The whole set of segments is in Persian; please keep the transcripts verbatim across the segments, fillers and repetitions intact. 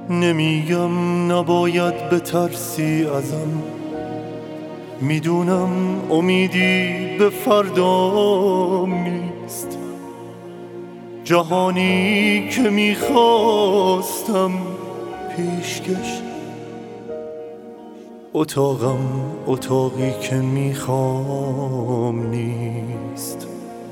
نمیگم نباید بترسی ازم، میدونم امیدی به فردام نیست. جهانی که میخواستم پیشکش، اتاقم اتاقی که میخوام نیست.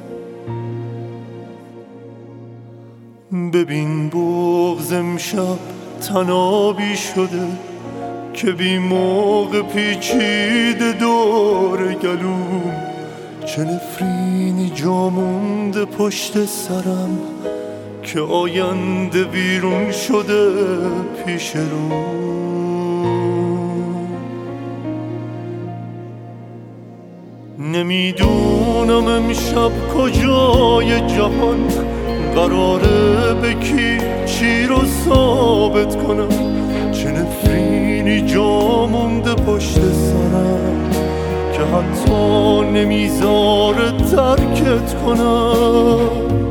ببین بغض امشب تنابی شده که بی موقع پیچیده دور گلوم. چه نفرینی جا مونده پشت سرم که آینده بیرون شده پیش رو. نمیدونم امشب کجای جهان قراره به کی چی رو ثابت کنم. چه نفرینی جا مونده پشت سرم که حتی نمیذاره ترکت کنم.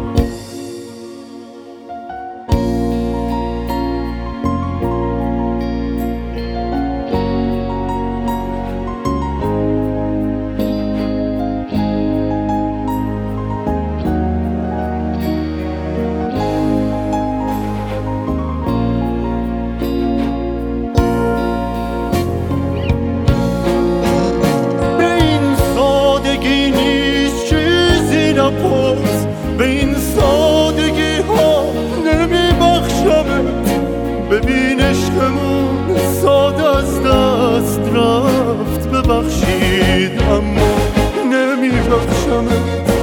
به این سادگی ها نمیبخشمت. ببین عشقمون ساده از دست رفت. ببخشید اما نمیبخشمت.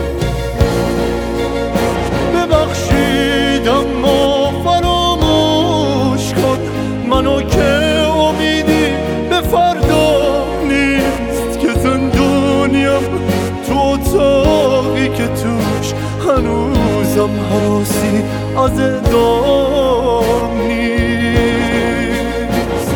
ببخشید اما فراموش کن منو که امیدی به فردا نیست. که زندونیم تو اتاقی که توش هنوزم حراسی از اعدام نیست.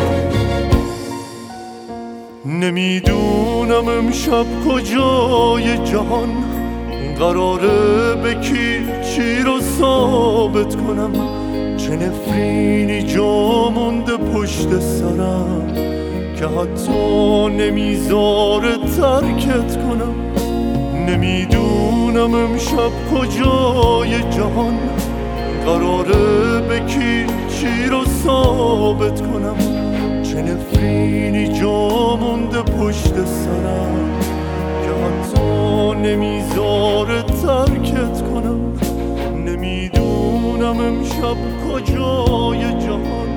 نمیدونم امشب کجای جهان قراره به کی چی رو ثابت کنم. چه نفرینی جا مونده پشت سرم که حتی نمیذاره ترکت کنم. نمیدونم امشب کجای جهان قراره به کی چی رو ثابت کنم. چه نفرینی جا مونده پشت سرم که حتی نمیذاره ترکت کنم. نمیدونم امشب کجای جهان